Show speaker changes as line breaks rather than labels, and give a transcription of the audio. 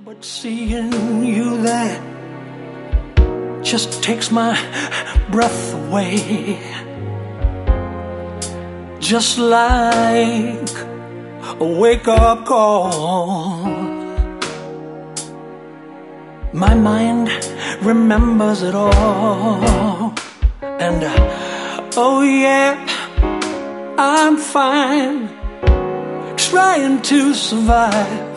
But seeing you there just takes my breath away. Just like a wake-up call. My mind remembers it all. And oh yeah, I'm fine, trying to survive.